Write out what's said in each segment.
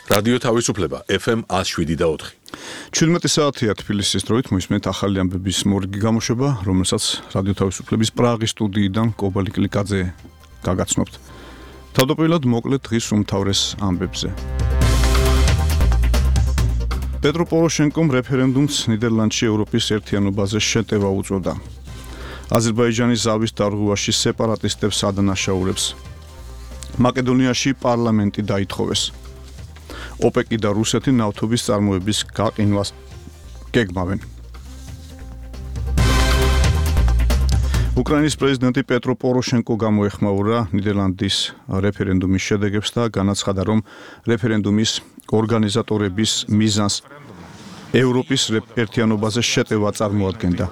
რადიო თავისუფლება FM 107.4. 17 საათია თბილისის დროით მოისმენთ ახალი ამბების მორიგი გამოშვება, რომელსაც რადიო თავისუფლების პრაღის სტუდიიდან კობალი კლიკაძე გაგაცნობთ. თავდაპირველად მოკლედ დღის უმთავრეს ამბებზე. პეტრო პოროშენკომ რეფერენდუმს ნიდერლანდში ევროპის ერთიანობაზე შეტევა უწოდა. აზერბაიჯანის ზავის დარღვევაში სეპარატისტებს ადანაშაულებს. მაკედონიაში პარლამენტი დაითხოვეს. ოპეკი და რუსეთი ნავთობის წარმოების გაყინვას გეგმავენ. უკრაინის პრეზიდენტი პეტრო პოროშენკო გამოეხმაურა ნიდერლანდის რეფერენდუმის შედეგებს და განაცხადა, რომ რეფერენდუმის ორგანიზატორების მიზანს ევროპის ერთიანობაზე შეტევა წარმოადგენდა.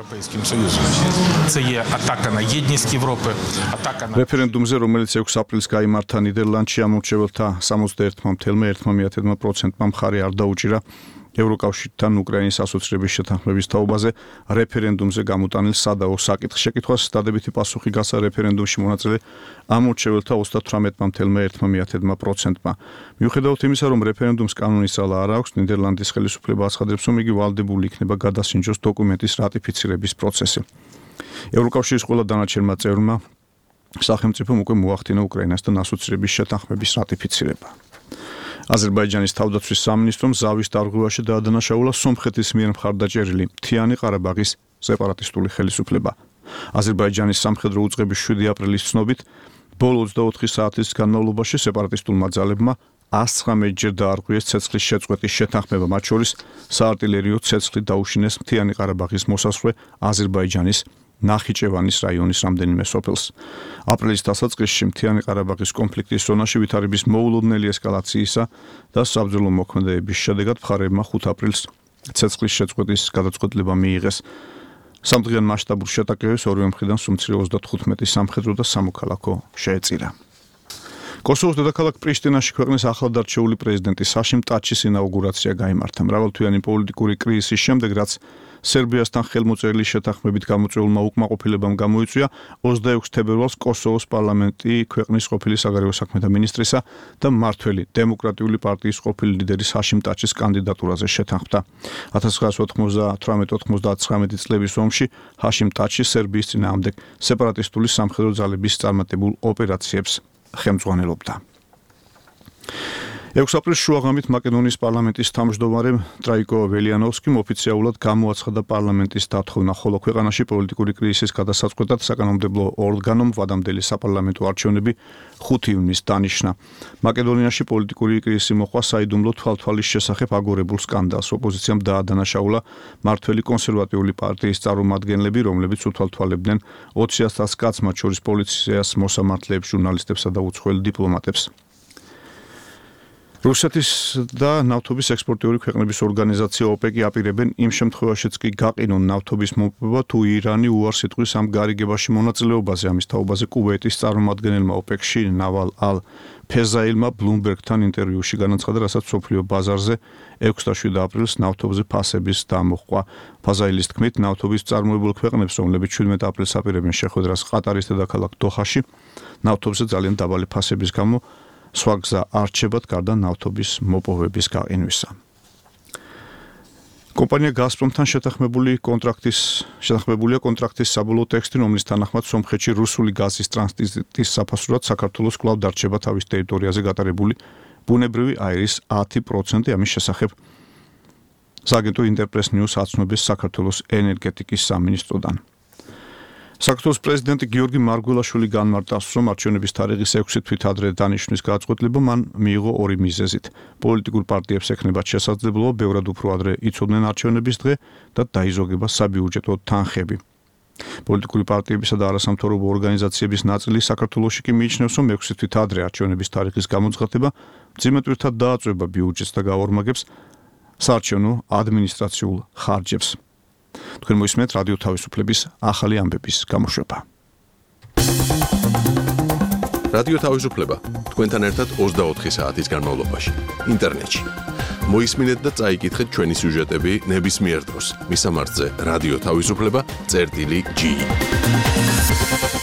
რეფერენდუმზე, რომელიც 6 აპრილს გაიმართა ნიდერლანდში, ამორჩეველთა 61.1%-მა მხარი არ დაუჭირა ევროკავშირთან უკრაინის ასოცირების შეთანხმების თაობაზე რეფერენდუმზე გამოტანილ სადაო საკითხ შეკითხვას დადებითი პასუხი გასცა რეფერენდუმში მონაწილე ამორჩეველთა 38.1%-მა. მიუხედავად იმისა, რომ რეფერენდუმს კანონის ძალა არ აქვს, ნიდერლანდის ხელისუფლება აცხადებს, რომ იგი ვალდებული იქნება გადასინჯოს დოკუმენტის რატიფიცირების პროცესი. ევროკავშირის ყველა დანარჩენმა წევრმა სახელმწიფომ უკვე მოახდინა უკრაინასთან ასოცირების შეთანხმების რატიფიცირება. აზერბაიჯანის თავდაცვის სამინისტრომ ზავის დარღვევაში დაადანაშაულა სომხეთის მიერ მხარდაჭერილი მთიანი ყარაბაღის სეპარატისტული ხელისუფლება. აზერბაიჯანის სამხედრო უწყების 7 აპრილის ცნობით, ბოლო 24 საათის განმავლობაში სეპარატისტულმა ძალებმა 119-ჯერ დაარღვიეს ცეცხლის შეწყვეტის შეთანხმება, მათ შორის საარტილერიო ცეცხლით დაუშინეს მთიანი ყარაბაღის მოსასვლე აზერბაიჯანის ნახიჩევანის რაიონის რამდენიმე სოფელს. აპრილის დასაწყისში მთიანი ყარაბაღის კონფლიქტის ზონაში ვითარების მოულოდნელი ესკალაციისა და საბრძოლო მოქმედებების შედეგად მხარეებმა 5 აპრილს ცეცხლის შეწყვეტის გადაწყვეტილება მიიღეს. სამდღიან მასშტაბურ შეტაკებებს ორივე მხრიდან სუმცირე 35 სამხედრო და სამოქალაქო შეეწირა. კოსოვოს დედაქალაქ პრიშტინაში ქვეყნის ახლადარჩეული პრეზიდენტი საშიმ ტაჩის ინაუგურაცია გაიმართა. მრავალთვიანი პოლიტიკური კრიზისის შემდეგ, რაც სერბიასთან ხელმოწერილი შეთანხმებით გამოწვეულმა უკმაყოფილებამ გამოიწვია, 26 თებერვალს კოსოვოს პარლამენტი ქვეყნის ყოფილი საგარეო საქმეთა მინისტრისა და მმართველი დემოკრატიული პარტიის ყოფილი ლიდერის საშიმ ტაჩის კანდიდატურაზე შეთანხმდა. 1998-99 წლების ომში ჰაშიმ ტაჩი სერბიის წინააღმდეგ სეპარატისტული სამხედრო ძალების წარმატებულ ოპერაციებს ხელმძღვანელობდა. 6 აპრილს შუაღამით მაკედონიის პარლამენტის თავმჯდომარემ ტრაიკო ველიანოვსკიმ ოფიციალურად გამოაცხადა პარლამენტის დათხოვნა, ხოლო ქვეყანაში პოლიტიკური კრიზისის გადასაწყვეტად საკანონმდებლო ორგანომ ვადამდელი საპარლამენტო არჩევნები 5 ივნისს დანიშნა. მაკედონიაში პოლიტიკური კრიზისი მოყვა საიდუმლო თვალთვალის შესახებ აგორებულ სკანდალს. ოპოზიციამ დაადანაშაულა მართველი კონსერვატიული პარტიის წარმომადგენლები, რომლებიც უთვალთვალებდნენ 20,000 კაცს, მათ შორის პოლიციას, მოსამართლეებს, ჟურნალისტებსა და უცხოელ დიპლომატებს. რუსეთის და ნავთობის ექსპორტიორი ქვეყნების ორგანიზაცია ოპეკი აპირებენ იმ შემთხვევაშიც კი გაყინონ ნავთობის მომპოვება, თუ ირანი უარს იტყვის ამ გარიგებაში მონაწილეობაზე. ამის თაობაზე კუვეიტის წარმომადგენელმა ოპეკში ნავალ ალ ფეზაილმა ბლუმბერგთან ინტერვიუში განაცხადა, რასაც მსოფლიო ბაზარზე 6 და 7 აპრილს ნავთობზე ფასების დამოყვა. ფაზაილის თქმით, ნავთობის წარმოებულ ქვეყნებს, რომლებიც 17 აპრილს აპირებენ შეხვედრას ყატარის დედაქალაქ დოჰაში, ნავთობზე ძალიან დაბალი ფასების გამო სხვა გზა არ რჩებათ გარდა ნავთობის მოპოვების გაყინვისა. კომპანია გაზპრომთან შეთანხმებულია კონტრაქტის საბოლოო ტექსტი, რომლის თანახმად სომხეთში რუსული გაზის ტრანზიტის საფასურად საქართველოს კვლავ დარჩება თავის ტერიტორიაზე გატარებული ბუნებრივი აირის 10%. ამის შესახებ სააგენტო ინტერპრეს ნიუს აცნობს საქართველოს ენერგეტიკის სამინისტროდან. საქართველოს პრეზიდენტი გიორგი მარგველაშვილი განმარტავს, რომ არჩევნების თარიღის 6 თვით ადრე დანიშნვის გადაწყვეტილება მან მიიღო 2 მიზეზით. პოლიტიკურ პარტიებს ექნებათ შესაძლებლობა ბევრად უფრო ადრე იცოდნენ არჩევნების დღე და დაიზოგება საბიუჯეტო თანხები. პოლიტიკური პარტიებისა და არასამთავრობო ორგანიზაციების ნაწილი საქართველოში კი მიიჩნევს, რომ 6 თვით ადრე არჩევნების თარიღის გამოცხადება მძიმედ დააწვევა ბიუჯეტს და გაორმაგებს საარჩევნო ადმინისტრაციულ ხარჯებს. თქვენ მოისმენთ რადიო თავისუფლების ახალი ამბების გამოშვება. რადიო თავისუფლება თქვენთან ერთად 24 საათის განმავლობაში ინტერნეტში. მოისმინეთ და წაიკითხეთ ჩვენი სიუჟეტები ნებისმიერ დროს. მისამართზე რადიო თავისუფლება.gi